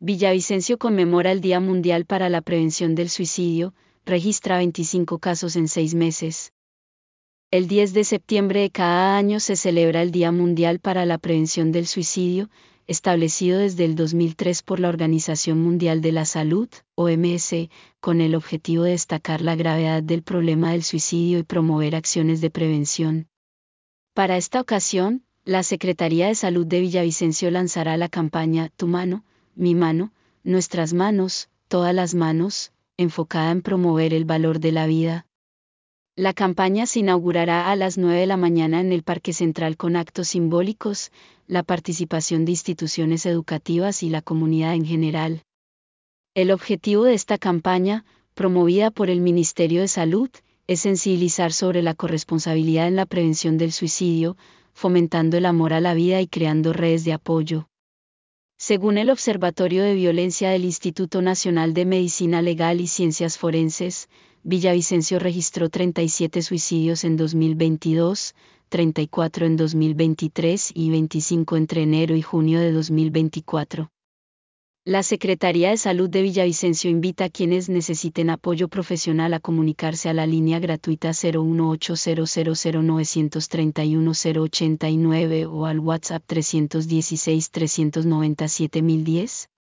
Villavicencio conmemora el Día Mundial para la Prevención del Suicidio, registra 25 casos en 6 meses. El 10 de septiembre de cada año se celebra el Día Mundial para la Prevención del Suicidio, establecido desde el 2003 por la Organización Mundial de la Salud, OMS, con el objetivo de destacar la gravedad del problema del suicidio y promover acciones de prevención. Para esta ocasión, la Secretaría de Salud de Villavicencio lanzará la campaña Tu mano, mi mano, nuestras manos, todas las manos, enfocada en promover el valor de la vida. La campaña se inaugurará a las 9 de la mañana en el Parque Central con actos simbólicos, la participación de instituciones educativas y la comunidad en general. El objetivo de esta campaña, promovida por el Ministerio de Salud, es sensibilizar sobre la corresponsabilidad en la prevención del suicidio, fomentando el amor a la vida y creando redes de apoyo. Según el Observatorio de Violencia del Instituto Nacional de Medicina Legal y Ciencias Forenses, Villavicencio registró 37 suicidios en 2022, 34 en 2023 y 25 entre enero y junio de 2024. La Secretaría de Salud de Villavicencio invita a quienes necesiten apoyo profesional a comunicarse a la línea gratuita 018000931 089 o al WhatsApp 316 397 1010.